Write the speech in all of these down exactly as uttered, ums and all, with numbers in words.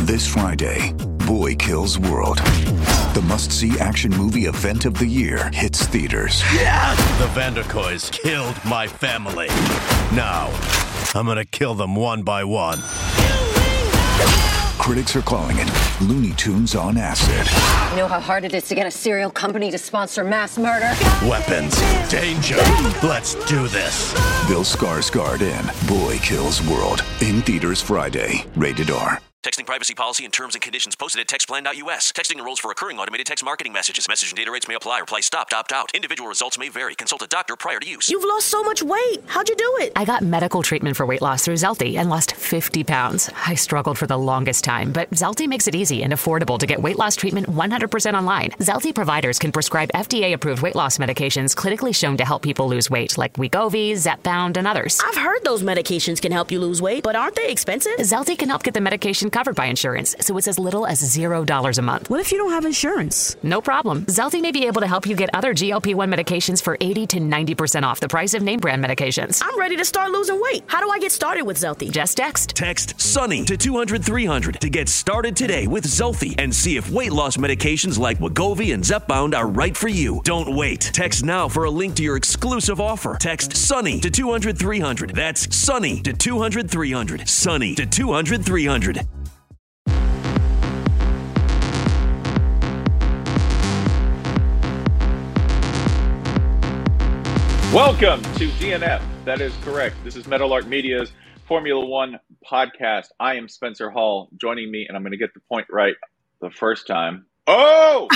This Friday, Boy Kills World. The must-see action movie event of the year hits theaters. Yes! The Vanderkoys killed my family. Now, I'm gonna kill them one by one. Critics are calling it Looney Tunes on acid. You know how hard it is to get a cereal company to sponsor mass murder? Weapons, danger, let's do this. Bill Skarsgård in Boy Kills World. In theaters Friday. Rated R. Texting privacy policy and terms and conditions posted at text plan dot U S. Texting enrolls for recurring automated text marketing messages. Message and data rates may apply. Reply stop, opt out. Individual results may vary. Consult a doctor prior to use. You've lost so much weight. How'd you do it? I got medical treatment for weight loss through Zelty and lost fifty pounds. I struggled for the longest time, but Zelty makes it easy and affordable to get weight loss treatment one hundred percent online. Zelty providers can prescribe F D A-approved weight loss medications clinically shown to help people lose weight, like Wegovy, Zepbound, and others. I've heard those medications can help you lose weight, but aren't they expensive? Zelty can help get the medication covered by insurance, so it's as little as zero dollars a month. What if you don't have insurance? No problem. Zelty may be able to help you get other G L P one medications for eighty to ninety percent off the price of name brand medications. I'm ready to start losing weight. How do I get started with Zelty? Just text. Text SUNNY to two hundred three hundred to get started today with Zelty and see if weight loss medications like Wegovy and Zepbound are right for you. Don't wait. Text now for a link to your exclusive offer. Text SUNNY to two hundred three hundred. That's SUNNY to two hundred three hundred. SUNNY to two hundred three hundred. Welcome to D N F. That is correct. This is Meadowlark Media's Formula One podcast. I am Spencer Hall. Joining me, and I'm going to get the point right the first time. Oh!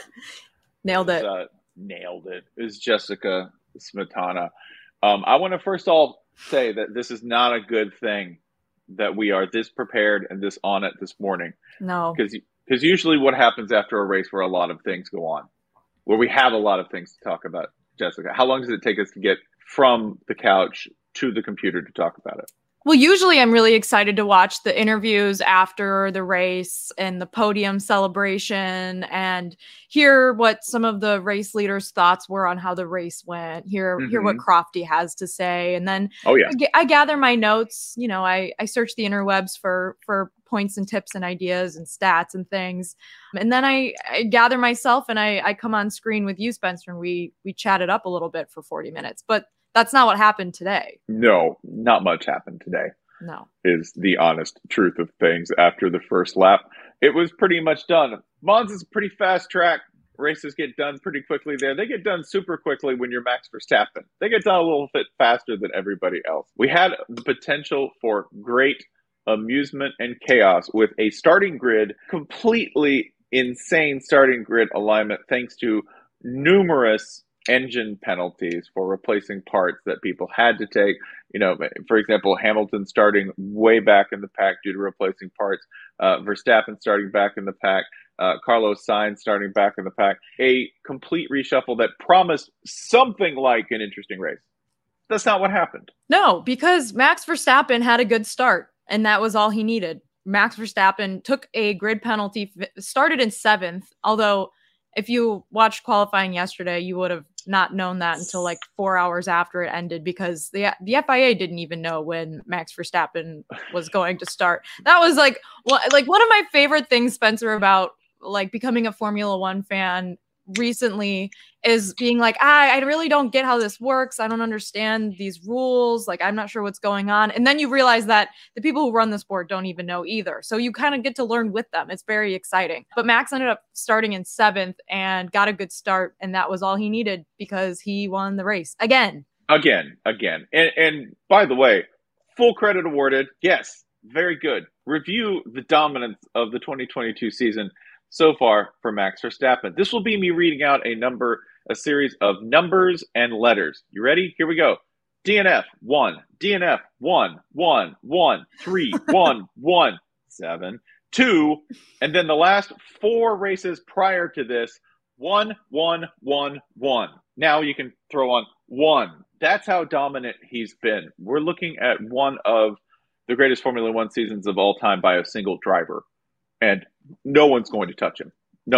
Nailed it. Uh, nailed it. Is Jessica Smetana. Um, I want to first all say that this is not a good thing that we are this prepared and this on it this morning. No. Because usually what happens after a race where a lot of things go on, where we have a lot of things to talk about. Jessica, how long does it take us to get from the couch to the computer to talk about it? Well, usually I'm really excited to watch the interviews after the race and the podium celebration and hear what some of the race leaders' thoughts were on how the race went, hear mm-hmm. hear what Crofty has to say. And then oh, yeah. I, I gather my notes. You know, I, I search the interwebs for for points and tips and ideas and stats and things. And then I, I gather myself and I, I come on screen with you, Spencer, and we we chatted up a little bit for forty minutes. But that's not what happened today. No, not much happened today. No. Is the honest truth of things after the first lap. It was pretty much done. Monza's a pretty fast track. Races get done pretty quickly there. They get done super quickly when you're Max Verstappen. They get done a little bit faster than everybody else. We had the potential for great amusement and chaos with a starting grid, completely insane starting grid alignment, thanks to numerous engine penalties for replacing parts that people had to take. You know, for example, Hamilton starting way back in the pack due to replacing parts, uh, Verstappen starting back in the pack, uh, Carlos Sainz starting back in the pack. A complete reshuffle that promised something like an interesting race. That's not what happened. No, because Max Verstappen had a good start, and that was all he needed. Max Verstappen took a grid penalty, started in seventh, although if you watched qualifying yesterday, you would have not known that until like four hours after it ended, because the the F I A didn't even know when Max Verstappen was going to start. That was like, well, like one of my favorite things, Spencer, about like becoming a Formula One fan recently is being like, I, I really don't get how this works. I don't understand these rules. Like, I'm not sure what's going on. And then you realize that the people who run the sport don't even know either. So you kind of get to learn with them. It's very exciting. But Max ended up starting in seventh and got a good start. And that was all he needed because he won the race again. Again, again. And, and by the way, full credit awarded. Yes, very good. Review the dominance of the twenty twenty-two season so far for Max Verstappen. This will be me reading out a number, a series of numbers and letters. You ready? Here we go. D N F, one. D N F, one, one, one, three, one, one, seven, two. And then the last four races prior to this, one, one, one, one. Now you can throw on one. That's how dominant he's been. We're looking at one of the greatest Formula One seasons of all time by a single driver. And no one's going to touch him. No one.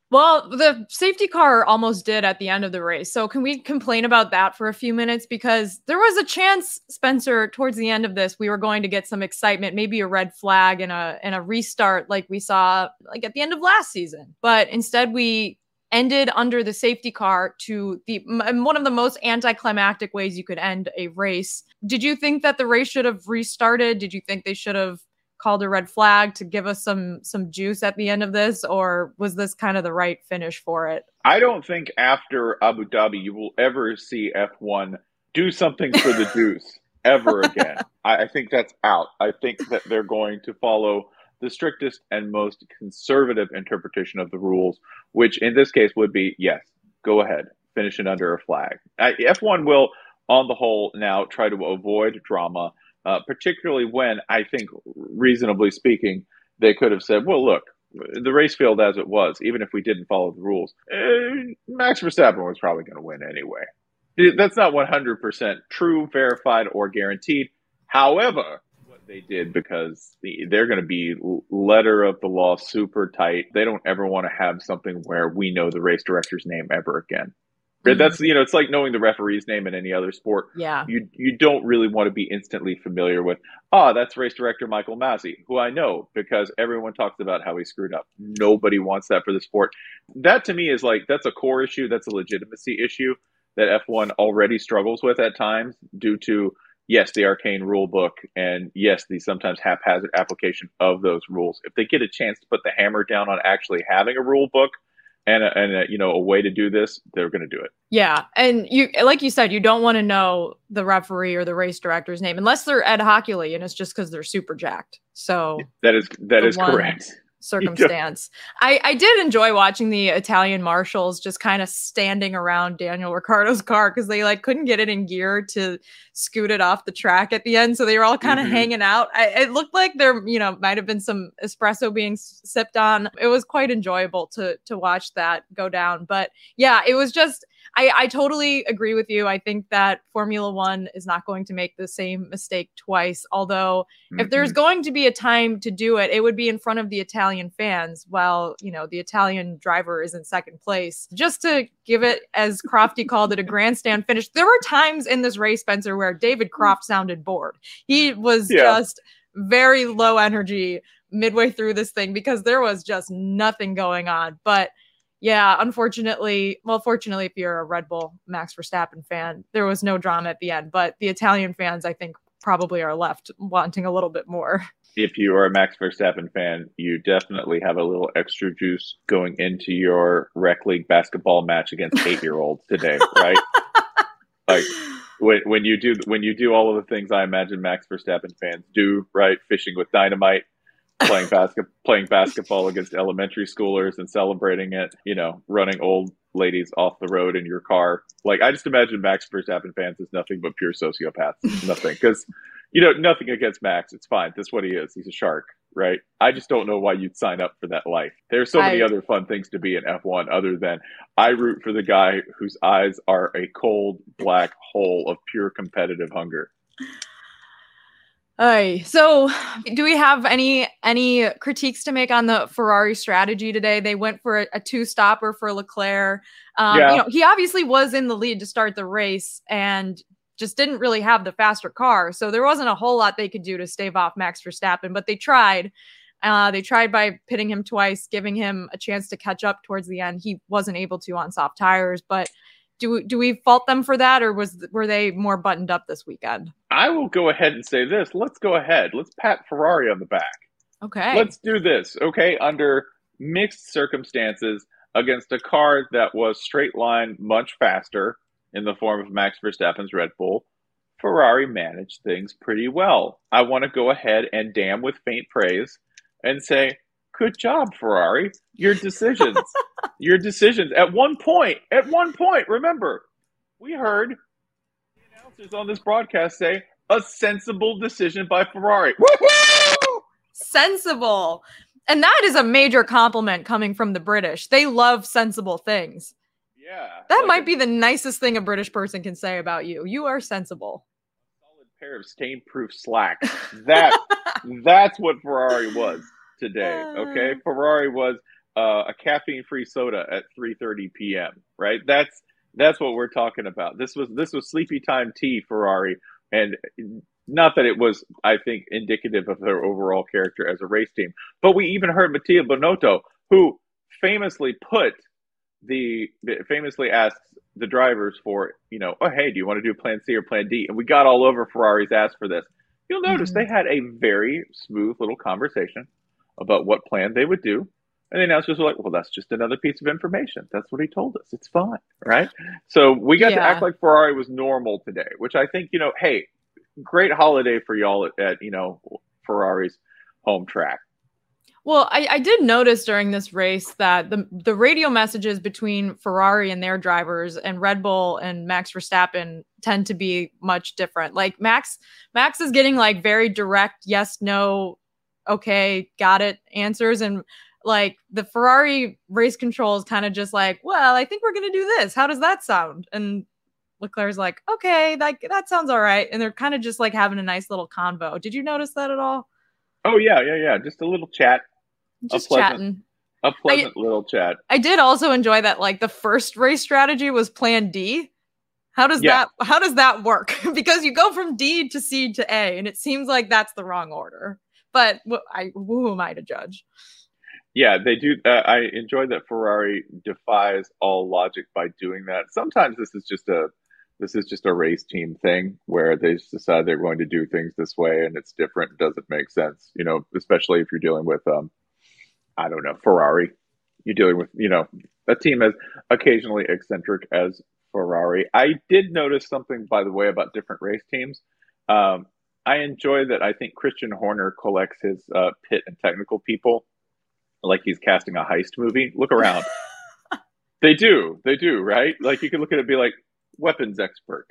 Well, the safety car almost did at the end of the race. So can we complain about that for a few minutes? Because there was a chance, Spencer, towards the end of this, we were going to get some excitement, maybe a red flag and a and a restart like we saw like at the end of last season. But instead we ended under the safety car to the one of the most anticlimactic ways you could end a race. Did you think that the race should have restarted? Did you think they should have called a red flag to give us some some juice at the end of this, or was this kind of the right finish for it? I don't think after Abu Dhabi you will ever see F one do something for the juice ever again. I, I think that's out. I think that they're going to follow the strictest and most conservative interpretation of the rules, which in this case would be, yes, go ahead, finish it under a flag. I, F one will, on the whole, now try to avoid drama. Uh, particularly when, I think, reasonably speaking, they could have said, well, look, the race field as it was, even if we didn't follow the rules, eh, Max Verstappen was probably going to win anyway. That's not one hundred percent true, verified, or guaranteed. However, what they did, because they're going to be letter of the law super tight, they don't ever want to have something where we know the race director's name ever again. That's, you know, it's like knowing the referee's name in any other sport. Yeah. You you don't really want to be instantly familiar with, ah, oh, that's race director Michael Masi, who I know because everyone talks about how he screwed up. Nobody wants that for the sport. That to me is like, that's a core issue. That's a legitimacy issue that F one already struggles with at times due to, yes, the arcane rule book and yes, the sometimes haphazard application of those rules. If they get a chance to put the hammer down on actually having a rule book, And a, and a, you know, a way to do this, they're going to do it. Yeah, and you, like you said, you don't want to know the referee or the race director's name unless they're Ed Hockley, and it's just because they're super jacked. So that is that is correct. Circumstance. I, I did enjoy watching the Italian marshals just kind of standing around Daniel Ricciardo's car because they like couldn't get it in gear to scoot it off the track at the end. So they were all kind of mm-hmm. hanging out. I, it looked like there, you know, might have been some espresso being sipped on. It was quite enjoyable to to watch that go down. But yeah, it was just, I, I totally agree with you. I think that Formula One is not going to make the same mistake twice. Although mm-hmm. if there's going to be a time to do it, it would be in front of the Italian fans while, you know, the Italian driver is in second place. Just to give it, as Crofty called it, a grandstand finish. There were times in this race, Spencer, where David Croft sounded bored. He was yeah. just very low energy midway through this thing because there was just nothing going on. But yeah, unfortunately, well, fortunately, if you're a Red Bull Max Verstappen fan, there was no drama at the end. But the Italian fans, I think, probably are left wanting a little bit more. If you are a Max Verstappen fan, you definitely have a little extra juice going into your rec league basketball match against eight-year-olds today, right? Like when when you do when you do all of the things I imagine Max Verstappen fans do, right? Fishing with dynamite, playing basket playing basketball against elementary schoolers and celebrating it, you know, running old ladies off the road in your car. Like, I just imagine Max Verstappen fans as nothing but pure sociopaths. Nothing. Because, you know, nothing against Max. It's fine. That's what he is. He's a shark, right? I just don't know why you'd sign up for that life. There's so many I... other fun things to be in F one other than I root for the guy whose eyes are a cold, black hole of pure competitive hunger. All so do we have any any critiques to make on the Ferrari strategy today? They went for a, a two-stopper for Leclerc. Um, yeah. You know, he obviously was in the lead to start the race and just didn't really have the faster car. So there wasn't a whole lot they could do to stave off Max Verstappen, but they tried. Uh, they tried by pitting him twice, giving him a chance to catch up towards the end. He wasn't able to on soft tires, but Do we, do we fault them for that, or was were they more buttoned up this weekend? I will go ahead and say this. Let's go ahead. Let's pat Ferrari on the back. Okay. Let's do this, okay? Under mixed circumstances against a car that was straight line much faster in the form of Max Verstappen's Red Bull, Ferrari managed things pretty well. I want to go ahead and damn with faint praise and say, good job, Ferrari. Your decisions, your decisions. At one point, at one point, remember, we heard the announcers on this broadcast say a sensible decision by Ferrari. Woo-hoo! Sensible. And that is a major compliment coming from the British. They love sensible things. Yeah. That like might a, be the nicest thing a British person can say about you. You are sensible. A solid pair of stain-proof slacks. That, that's what Ferrari was today, okay? Ferrari was uh, a caffeine-free soda at three thirty p.m. Right? That's that's what we're talking about. This was this was sleepy time tea, Ferrari, and not that it was, I think, indicative of their overall character as a race team. But we even heard Mattia Binotto, who famously put the famously asked the drivers for, you know, oh, hey, do you want to do plan C or plan D? And we got all over Ferrari's ass for this. You'll notice mm-hmm. they had a very smooth little conversation about what plan they would do. And the announcers were like, well, that's just another piece of information. That's what he told us. It's fine, right? So we got yeah. to act like Ferrari was normal today, which I think, you know, hey, great holiday for y'all at, at you know, Ferrari's home track. Well, I, I did notice during this race that the the radio messages between Ferrari and their drivers and Red Bull and Max Verstappen tend to be much different. Like Max, Max is getting like very direct, yes, no, okay, got it answers. And like the Ferrari race control is kind of just like, well, I think we're going to do this. How does that sound? And Leclerc's like, okay, that, that sounds all right. And they're kind of just like having a nice little convo. Did you notice that at all? Oh, yeah, yeah, yeah. Just a little chat. Just a pleasant, chatting. A pleasant I, little chat. I did also enjoy that, like, the first race strategy was plan D. How does yeah. that how does that work? Because you go from D to C to A, and it seems like that's the wrong order. But I, who am I to judge? Yeah, they do. Uh, I enjoy that Ferrari defies all logic by doing that. Sometimes this is just a this is just a race team thing where they just decide they're going to do things this way, and it's different. It doesn't make sense, you know. Especially if you're dealing with, um, I don't know, Ferrari. You're dealing with, you know, a team as occasionally eccentric as Ferrari. I did notice something, by the way, about different race teams. Um, I enjoy that. I think Christian Horner collects his uh, pit and technical people like he's casting a heist movie. Look around. They do. They do, right? Like you can look at it and be like, weapons expert.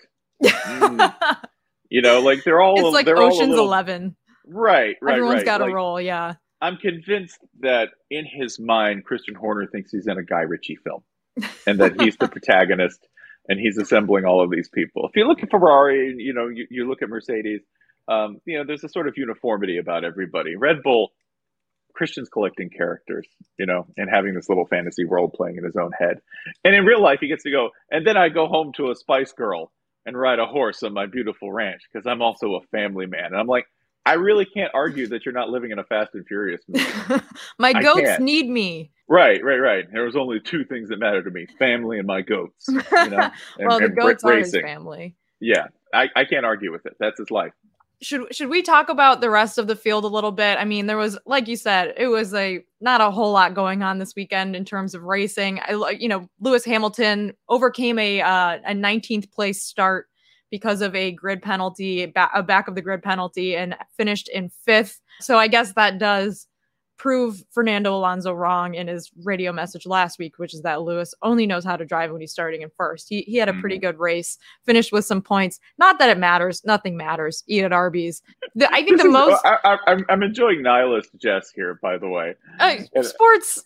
Mm. You know, like they're all... It's like they're Ocean's all little... eleven. Right, right, Everyone's right. got a like, role, yeah. I'm convinced that in his mind, Christian Horner thinks he's in a Guy Ritchie film and that he's the protagonist and he's assembling all of these people. If you look at Ferrari, you know, you, you look at Mercedes, um, you know, there's a sort of uniformity about everybody. Red Bull, Christian's collecting characters, you know, and having this little fantasy world playing in his own head. And in real life, he gets to go, and then I go home to a Spice Girl and ride a horse on my beautiful ranch because I'm also a family man. And I'm like, I really can't argue that you're not living in a Fast and Furious movie. My goats need me. Right, right, right. There was only two things that matter to me: family and my goats. You know? and, well, the and goats are racing. his family. Yeah, I, I can't argue with it. That's his life. Should should we talk about the rest of the field a little bit? I mean, there was, like you said, it was a not a whole lot going on this weekend in terms of racing. I, you know, Lewis Hamilton overcame a uh, a nineteenth place start because of a grid penalty, a back of the grid penalty, and finished in fifth. So I guess that does prove Fernando Alonso wrong in his radio message last week, which is that Lewis only knows how to drive when he's starting in first. He he had a pretty good race, finished with some points. Not that it matters. Nothing matters. Eat at Arby's. The, I think the most... I, I, I'm, I'm enjoying nihilist Jess here, by the way. Uh, sports...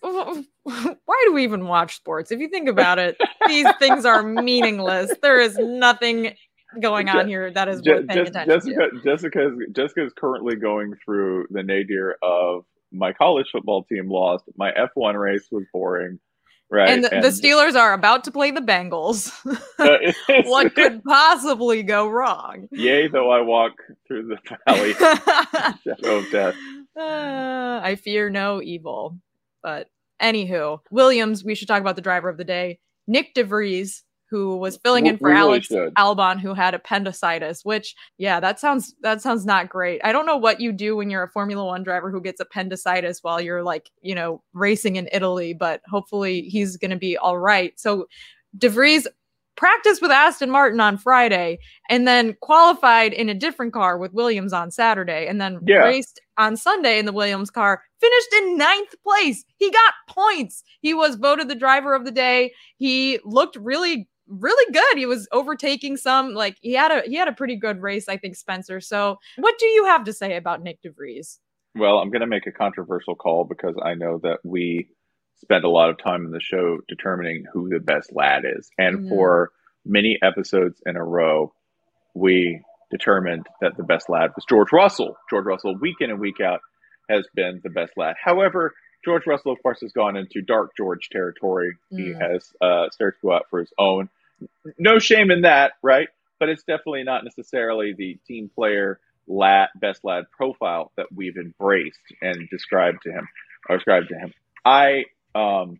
Why do we even watch sports? If you think about it, these things are meaningless. There is nothing going on here that is worth paying attention Jessica, to. Jessica, Jessica is currently going through the nadir of my college football team lost. My F one race was boring. Right. And the, and the Steelers are about to play the Bengals. uh, What could possibly go wrong? Yea, though I walk through the valley shadow of death. Uh, I fear no evil. But anywho, Williams, we should talk about the driver of the day. Nick DeVries, who was filling in for we really Alex should. Albon, who had appendicitis, which, yeah, that sounds that sounds not great. I don't know what you do when you're a Formula One driver who gets appendicitis while you're, like, you know, racing in Italy, but hopefully he's going to be all right. So DeVries practiced with Aston Martin on Friday and then qualified in a different car with Williams on Saturday and then Yeah. raced on Sunday in the Williams car, finished in ninth place. He got points. He was voted the driver of the day. He looked really really good. He was overtaking some, like he had a he had a pretty good race, I think, Spencer. So what do you have to say about Nick DeVries? Well, I'm going to make a controversial call because I know that we spend a lot of time in the show determining who the best lad is. And Mhm. for many episodes in a row, we determined that the best lad was George Russell. George Russell, week in and week out, has been the best lad. However, George Russell, of course, has gone into Dark George territory. Mm. He has uh, started to go out for his own. No shame in that, right? But it's definitely not necessarily the team player lad, best lad profile that we've embraced and described to him. Or described to him. I um.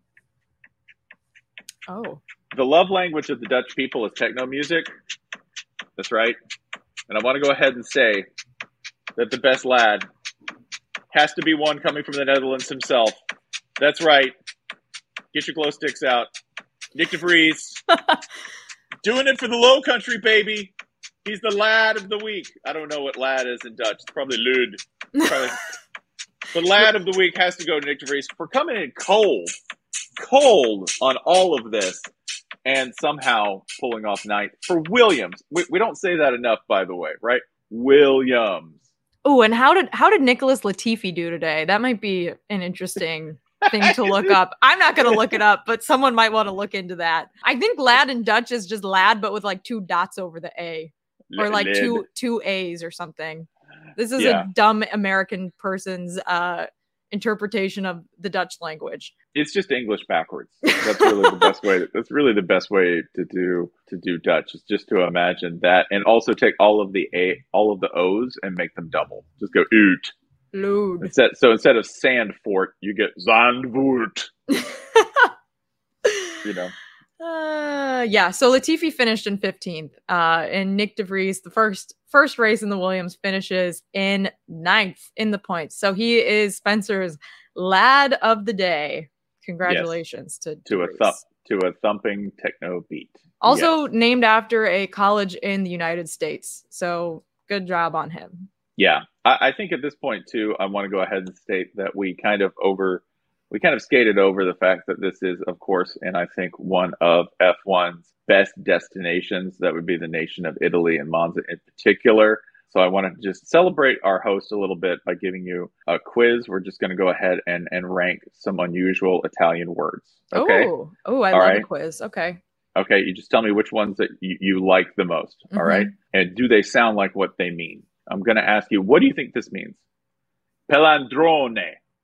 Oh. The love language of the Dutch people is techno music. That's right. And I want to go ahead and say that the best lad has to be one coming from the Netherlands himself. That's right. Get your glow sticks out. Nick de Vries. Doing it for the Low Country, baby. He's the lad of the week. I don't know what lad is in Dutch. It's probably Lud. Probably. The lad of the week has to go to Nick de Vries for coming in cold. Cold on all of this. And somehow pulling off ninth for Williams. We, we don't say that enough, by the way, right? Williams. Oh, and how did how did Nicholas Latifi do today? That might be an interesting thing to look up. I'm not going to look it up, but someone might want to look into that. I think lad in Dutch is just lad, but with like two dots over the A, or like Lid. two two A's or something. This is Yeah. a dumb American person's uh, interpretation of the Dutch language. It's just English backwards. That's really the best way. To, that's really the best way to do to do Dutch. Is just to imagine that, and also take all of the a all of the O's and make them double. Just go oot. Lewd. Instead, so instead of Sandfort, you get Zandvoort. You know. Uh, yeah, so Latifi finished in fifteenth, uh, and Nick de Vries, the first first race in the Williams, finishes in ninth in the points. So he is Spencer's lad of the day. Congratulations yes. to to a thump to a thumping techno beat. Also yes. named after a college in the United States. So good job on him. Yeah, I, I think at this point too, I want to go ahead and state that we kind of over. We kind of skated over the fact that this is, of course, and I think one of F one's best destinations. That would be the nation of Italy and Monza in particular. So I want to just celebrate our host a little bit by giving you a quiz. We're just going to go ahead and, and rank some unusual Italian words. Okay. Oh, oh, I All love right. a quiz. Okay. Okay. You just tell me which ones that you, you like the most. Mm-hmm. All right. And do they sound like what they mean? I'm going to ask you, what do you think this means? Pelandrone.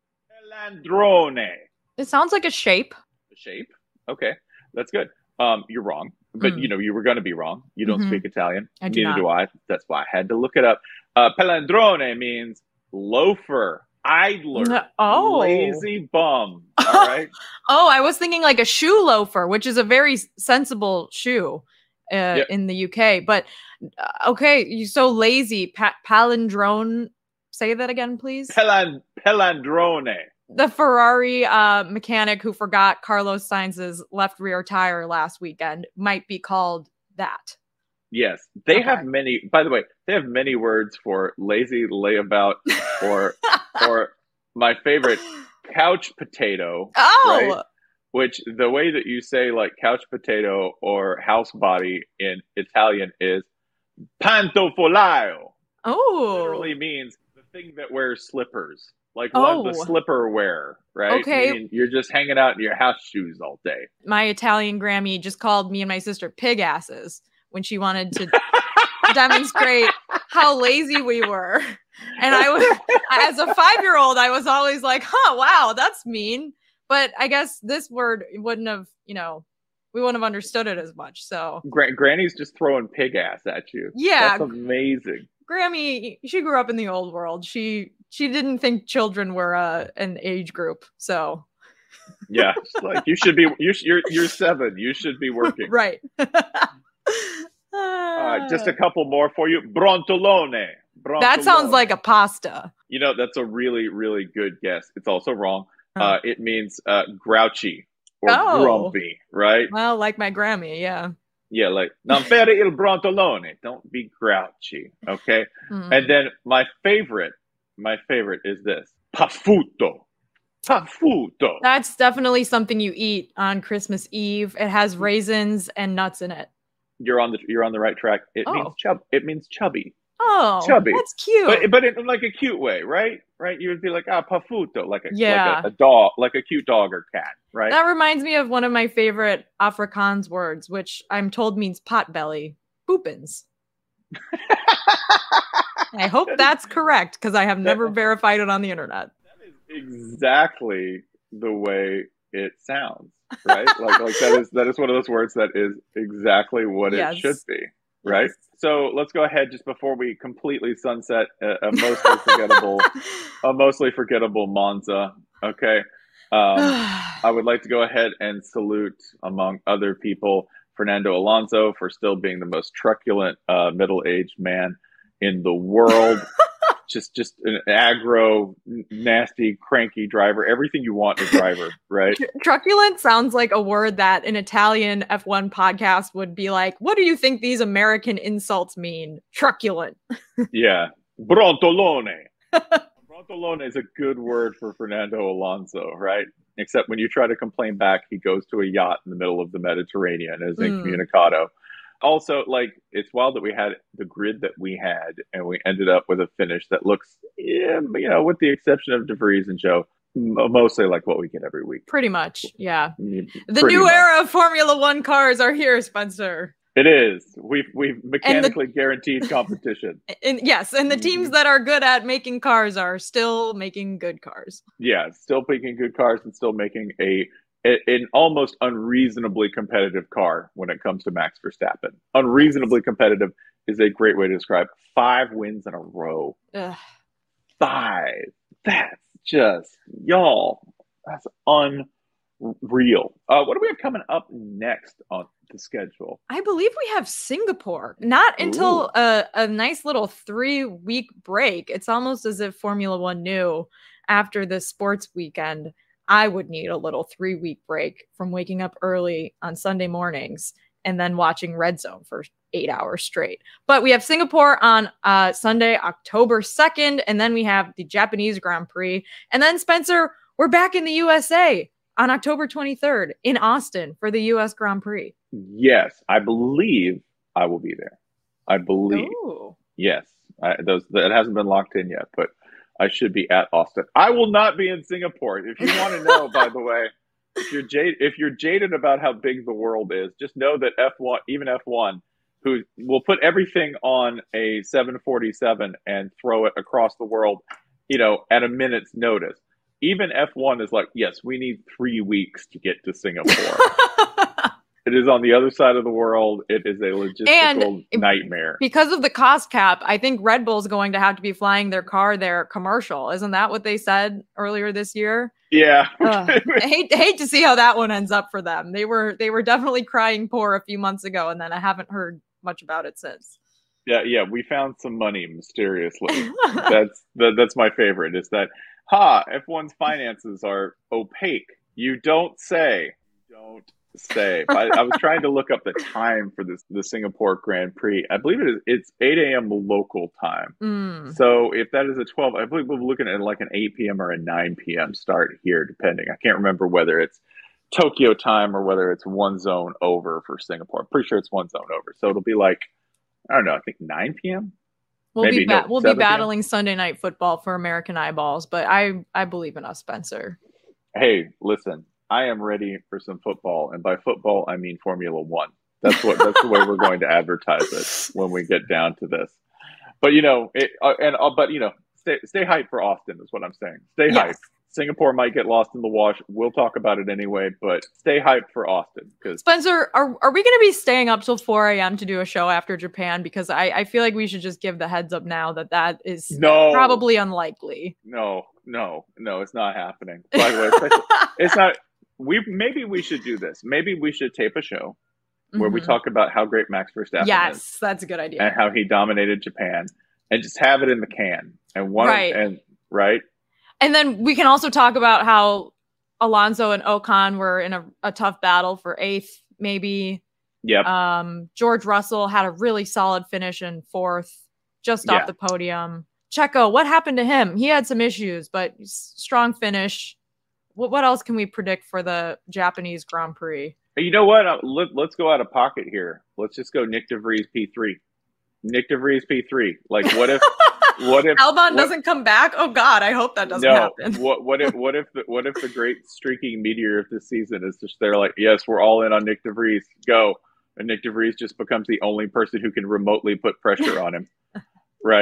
Pelandrone. It sounds like a shape. The shape. Okay. That's good. Um, you're wrong. But, Mm. you know, you were going to be wrong. You don't Mhm. speak Italian. I do Neither not. do I. That's why I had to look it up. Uh, pelandrone means loafer, idler, Oh. lazy bum. All right. Oh, I was thinking like a shoe loafer, which is a very s- sensible shoe uh, Yep. in the U K. But uh, okay, you so lazy. Pa- palindrome. Say that again, please. Peland, pelandrone. The Ferrari uh, mechanic who forgot Carlos Sainz's left rear tire last weekend might be called that. Yes. They Okay. have many, by the way, they have many words for lazy layabout or, or my favorite, couch potato. Oh, Right? Which the way that you say like couch potato or house body in Italian is pantofolaio. oh, Literally means the thing that wears slippers. Like one the Oh. slipper wear, right? Okay. Meaning you're just hanging out in your house shoes all day. my Italian Grammy just called me and my sister pig asses when she wanted to demonstrate how lazy we were. And I was, as a five-year-old, I was always like, huh, wow, that's mean. But I guess this word wouldn't have, you know, we wouldn't have understood it as much. So Gra- Granny's just throwing pig ass at you. Yeah. That's amazing. Grammy, she grew up in the old world. She she didn't think children were uh, an age group. So Yeah. It's like you should be you sh- you're you're seven. You should be working. right. Uh, just a couple more for you. Brontolone. Brontolone. That sounds like a pasta. You know, that's a really, really good guess. It's also wrong. Huh. Uh, it means uh, grouchy or Oh. grumpy, right? Well, like my Grammy, yeah. Yeah, like, non fare il brontolone. Don't be grouchy, okay? Mm. And then my favorite, my favorite is this. Pafuto. Pafuto. That's definitely something you eat on Christmas Eve. It has raisins and nuts in it. You're on the you're on the right track. It Oh. means chub. It means chubby. Oh, Chubby. that's cute. But but in like a cute way, right? Right? You would be like, ah, pafuto, like a Yeah. like a, a dog, like a cute dog or cat, right? That reminds me of one of my favorite Afrikaans words, which I'm told means pot belly. Poopins. I hope that's correct because I have never verified it on the internet. exactly the way it sounds, right? like like that is that is one of those words that is exactly what Yes. it should be, right? Yes. So let's go ahead just before we completely sunset a, a mostly forgettable, a mostly forgettable Monza. Okay, um, I would like to go ahead and salute, among other people, Fernando Alonso for still being the most truculent uh, middle-aged man in the world. just just an aggro, nasty, cranky driver. Everything you want in a driver, right? Truculent sounds like a word that an Italian F one podcast would be like, what do you think these American insults mean? Truculent. Yeah. Brontolone. Brontolone is a good word for Fernando Alonso, right? Except when you try to complain back, he goes to a yacht in the middle of the Mediterranean as Mm. incommunicado. Also, like, it's wild that we had the grid that we had, and we ended up with a finish that looks, yeah, you know, with the exception of De Vries and Joe, m- mostly like what we get every week. Pretty much, yeah. Mm, The pretty new much. era of Formula One cars are here, Spencer. It is. We've we've mechanically guaranteed competition. And yes, and the Mm-hmm. teams that are good at making cars are still making good cars. Yeah, still making good cars and still making a, a an almost unreasonably competitive car when it comes to Max Verstappen. Unreasonably competitive is a great way to describe five wins in a row. Ugh. Five. That's just, y'all, that's unreal. Uh, what do we have coming up next on the schedule? I believe we have Singapore. Not until Ooh. a, a nice little three week break. It's almost as if Formula One knew after the sports weekend, I would need a little three week break from waking up early on Sunday mornings and then watching Red Zone for eight hours straight. But we have Singapore on uh, Sunday, October second, and then we have the Japanese Grand Prix. And then, Spencer, we're back in the U S A on October twenty-third in Austin for the U S Grand Prix. Yes, I believe I will be there. I believe. Ooh. Yes, I, those that hasn't been locked in yet, but I should be at Austin. I will not be in Singapore. If you want to know, by the way, if you're jaded, if you're jaded about how big the world is, just know that F one, even F one, who will put everything on a seven forty-seven and throw it across the world, you know, at a minute's notice. Even F one is like, yes, we need three weeks to get to Singapore. It is on the other side of the world. It is a logistical And nightmare. Because of the cost cap, I think Red Bull's going to have to be flying their car there commercial. Isn't that what they said earlier this year? Yeah. Ugh. I hate hate to see how that one ends up for them. They were they were definitely crying poor a few months ago, and then I haven't heard much about it since. Yeah, yeah, we found some money mysteriously. that's that, that's my favorite. Is that ha? F one's finances are opaque. You don't say. You don't say. I, I was trying to look up the time for this the Singapore Grand Prix. I believe it is. It's eight a.m. local time. Mm. So if that is a twelve, I believe we're looking at like an eight p.m. or a nine p.m. start here, depending. I can't remember whether it's Tokyo time or whether it's one zone over for Singapore. I'm pretty sure it's one zone over. So it'll be like, I don't know, I think nine p.m. We'll Maybe be ba- no, we'll be seven p.m. battling Sunday Night Football for American eyeballs, but I I believe in us, Spencer. Hey, listen, I am ready for some football, and by football I mean Formula One. That's what that's the way we're going to advertise it when we get down to this. But you know, it, uh, and uh, but you know, stay stay hyped for Austin is what I'm saying. Stay Yes. hyped. Singapore might get lost in the wash. We'll talk about it anyway, but stay hyped for Austin because Spencer, are are we going to be staying up till four a.m. to do a show after Japan? Because I, I feel like we should just give the heads up now that that is No. probably unlikely. no, no, no, it's not happening. By the way, especially- it's not. We maybe we should do this. Maybe we should tape a show where we Mhm. talk about how great Max Verstappen is Yes, that's a good idea. and how he dominated Japan, and just have it in the can. And one Right. and right. And then we can also talk about how Alonso and Ocon were in a, a tough battle for eighth, maybe. Yep. Um, George Russell had a really solid finish in fourth, just Yeah. off the podium. Checo, what happened to him? He had some issues, but s- strong finish. What, what else can we predict for the Japanese Grand Prix? You know what? Uh, let, let's go out of pocket here. Let's just go Nick DeVries P three. Nick DeVries P three. Like, what if? What if Albon what- doesn't come back? Oh God, I hope that doesn't no. happen. What what if what if the what if the great streaking meteor of this season is just they're like, yes, we're all in on Nick DeVries. Go. And Nick DeVries just becomes the only person who can remotely put pressure on him. Right?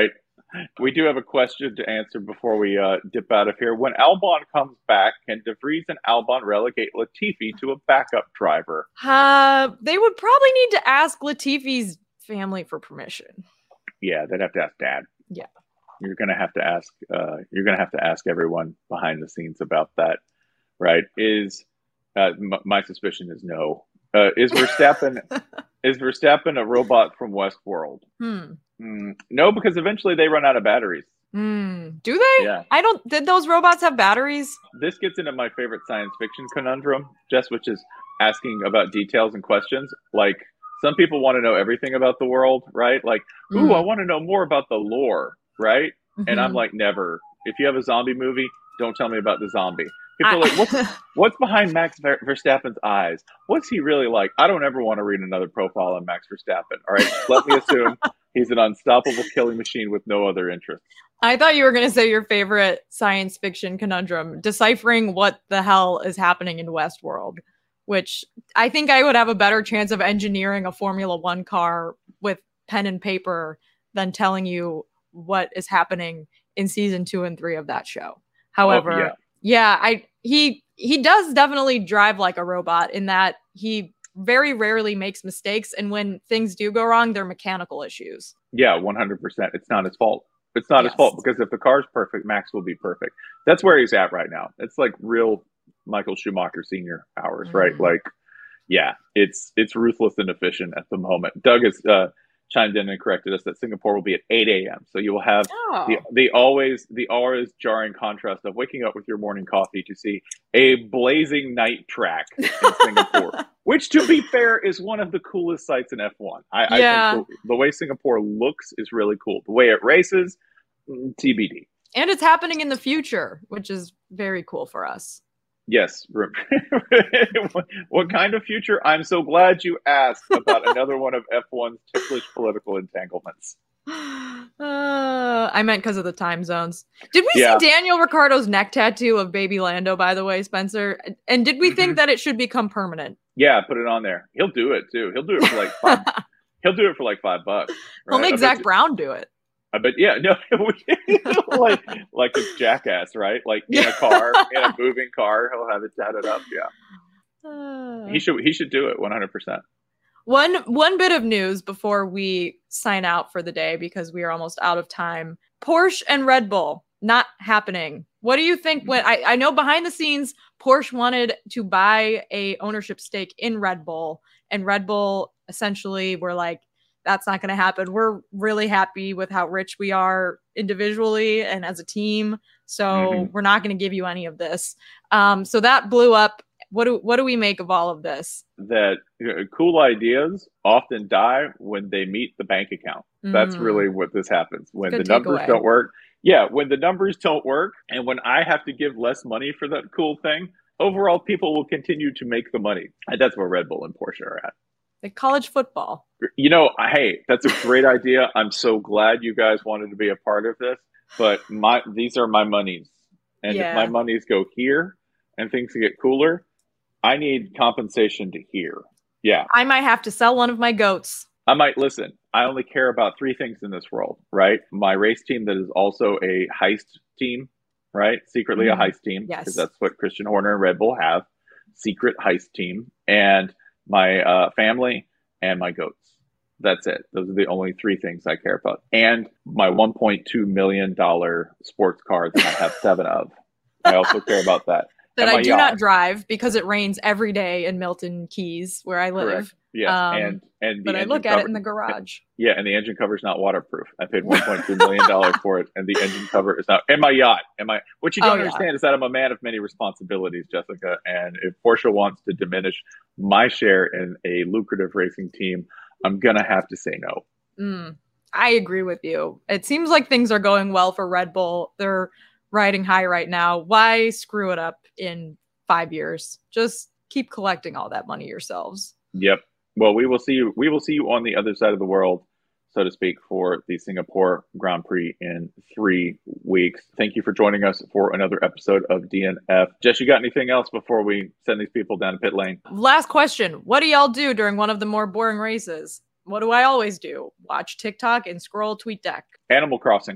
We do have a question to answer before we uh, dip out of here. When Albon comes back, can De Vries and Albon relegate Latifi to a backup driver? Uh, they would probably need to ask Latifi's family for permission. Yeah, they'd have to ask Dad. Yeah. You're gonna have to ask. Uh, you're gonna have to ask everyone behind the scenes about that, right? Is uh, m- my suspicion is no. Uh, is Verstappen is Verstappen a robot from Westworld? Hmm. Mm, no, because eventually they run out of batteries. Hmm. Do they? Yeah. I don't. Did those robots have batteries? This gets into my favorite science fiction conundrum, Jess, which is asking about details and questions. Like, some people want to know everything about the world, right? Like, ooh, Mm. I want to know more about the lore, right? Mhm. And I'm like, never. If you have a zombie movie, don't tell me about the zombie. People I- are like, what's, what's behind Max Ver- Verstappen's eyes? What's he really like? I don't ever want to read another profile on Max Verstappen, all right? Just let me assume he's an unstoppable killing machine with no other interest. I thought you were going to say your favorite science fiction conundrum, deciphering what the hell is happening in Westworld, which I think I would have a better chance of engineering a Formula One car with pen and paper than telling you what is happening in season two and three of that show. However, Oh, yeah. yeah, I he he does definitely drive like a robot in that he very rarely makes mistakes, and when things do go wrong, they're mechanical issues. Yeah, one hundred percent. It's not his fault. It's not Yes. his fault, because if the car's perfect, Max will be perfect. That's where he's at right now. It's like real Michael Schumacher Senior hours, Mhm. right? Like, yeah, it's it's ruthless and efficient at the moment. Doug has uh, chimed in and corrected us that Singapore will be at eight a.m. So you will have Oh. the the always the always jarring contrast of waking up with your morning coffee to see a blazing night track in Singapore, which, to be fair, is one of the coolest sights in F one. I, Yeah. I think the, the way Singapore looks is really cool. The way it races, mm, T B D. And it's happening in the future, which is very cool for us. Yes. what, what kind of future? I'm so glad you asked about another one of F one's ticklish political entanglements. Uh, I meant because of the time zones. Did we Yeah. see Daniel Ricciardo's neck tattoo of Baby Lando, by the way, Spencer? And did we think that it should become permanent? Yeah, put it on there. He'll do it too. He'll do it for like five, he'll do it for like five bucks. He'll right? make I bet Zach you- Brown do it. I bet, yeah, no, like like a jackass, right? Like in a car, in a moving car, he'll have it tatted up. Yeah, Uh, he should he should do it one hundred percent. One one bit of news before we sign out for the day, because we are almost out of time. Porsche and Red Bull not happening. What do you think? When I, I know behind the scenes, Porsche wanted to buy a ownership stake in Red Bull, and Red Bull essentially were like, that's not going to happen. We're really happy with how rich we are individually and as a team, so Mhm. we're not going to give you any of this. Um, so that blew up. What do what do we make of all of this? That uh, cool ideas often die when they meet the bank account. That's Mm. really what this happens when Good the numbers takeaway. don't work. Yeah, when the numbers don't work, and when I have to give less money for that cool thing, overall people will continue to make the money. And that's where Red Bull and Porsche are at. Like college football. You know, I- hey, that's a great idea. I'm so glad you guys wanted to be a part of this. But my these are my monies, and Yeah. if my monies go here and things get cooler, I need compensation to here. Yeah, I might have to sell one of my goats. I might listen. I only care about three things in this world, right? My race team that is also a heist team, right? Secretly Mhm. a heist team, Yes. because that's what Christian Horner and Red Bull have. Secret heist team, and my uh, family and my goats. That's it. Those are the only three things I care about. And my one point two million dollars sports car that I have seven of. I also care about that. That And I my do yacht. not drive because it rains every day in Milton Keys, where I live. Correct. Yes, Um, and and the But I engine look at cover- it in the garage. Yeah, and the engine cover is not waterproof. I paid one point two million dollars for it, and the engine cover is not. And my yacht, and my what you Oh, don't yeah. understand is that I'm a man of many responsibilities, Jessica. And if Porsche wants to diminish my share in a lucrative racing team, I'm gonna have to say no. Mm, I agree with you. It seems like things are going well for Red Bull. They're riding high right now. Why screw it up in five years? Just keep collecting all that money yourselves. Yep. Well, we will see you. We will see you on the other side of the world, so to speak, for the Singapore Grand Prix in three weeks. Thank you for joining us for another episode of D N F. Jess, you got anything else before we send these people down to pit lane? Last question. What do y'all do during one of the more boring races? What do I always do? Watch TikTok and scroll TweetDeck. Animal Crossing.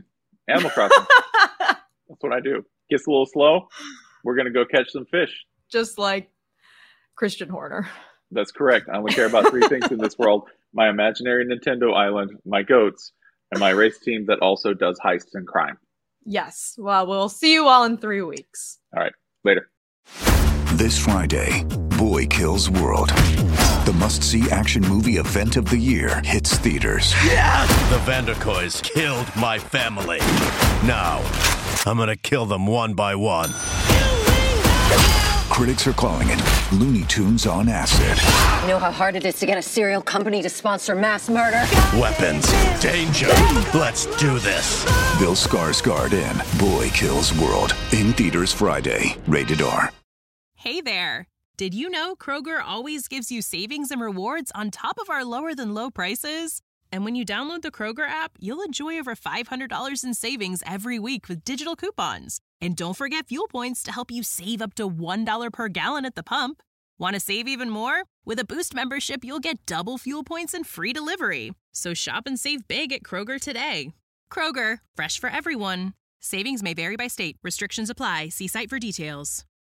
Animal Crossing. That's what I do. Gets a little slow. We're going to go catch some fish. Just like Christian Horner. That's correct. I only care about three things in this world. My imaginary Nintendo island, my goats, and my race team that also does heists and crime. Yes. Well, we'll see you all in three weeks. All right. Later. This Friday, Boy Kills World. The must-see action movie event of the year hits theaters. Yes! The Vanderkoys killed my family. Now, I'm gonna kill them one by one. Critics are calling it Looney Tunes on acid. You know how hard it is to get a serial company to sponsor mass murder? Weapons, danger. Let's do this. Bill Skarsgård in Boy Kills World. In theaters Friday. Rated R. Hey there. Did you know Kroger always gives you savings and rewards on top of our lower-than-low prices? And when you download the Kroger app, you'll enjoy over five hundred dollars in savings every week with digital coupons. And don't forget fuel points to help you save up to one dollar per gallon at the pump. Want to save even more? With a Boost membership, you'll get double fuel points and free delivery. So shop and save big at Kroger today. Kroger, fresh for everyone. Savings may vary by state. Restrictions apply. See site for details.